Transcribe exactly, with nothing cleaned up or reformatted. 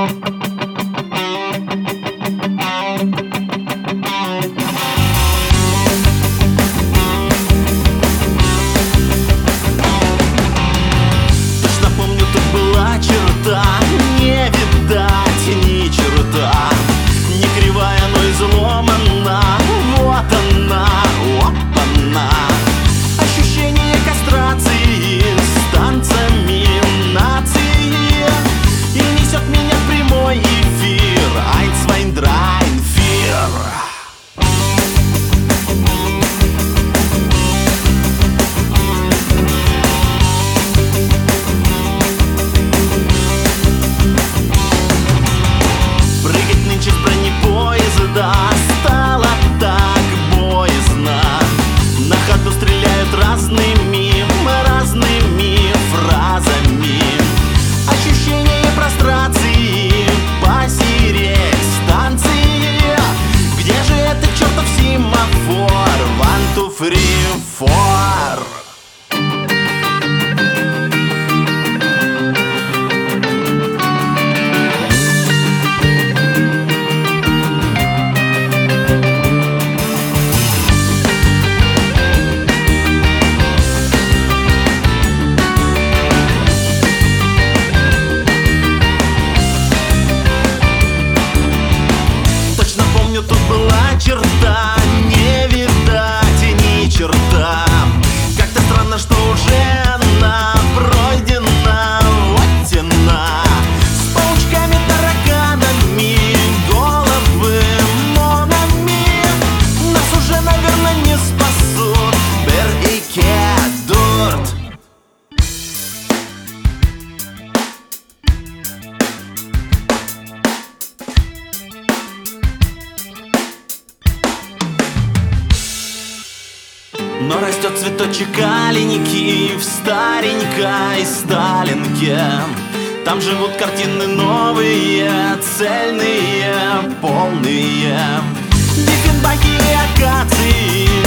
Точно помню, тут была черта, не видать ни черта, не кривая, но изломана. Вот она, опа-на, ощущение кастрации с танцами нации, и несет меня в прямой эфир. Eins, zwei, drei, vier. Прыгать нынче с бронепоезда стало так боязно. На ходу стреляют разными, разными фразами. Ощущение прострации, посереть станции. Где же этот чертов семафор? One, two, three, four. Точно помню, тут была черта, не видать ни черта. Как-то странно, что уже она пройдена, вот тена. С паучками, тараканами, головы монами. Нас уже, наверное, не спасут Бер и Кедурт. Но растет цветочек аленький в старенькой Сталинке. Там живут картины новые, цельные, полные. Диффенбахи и акации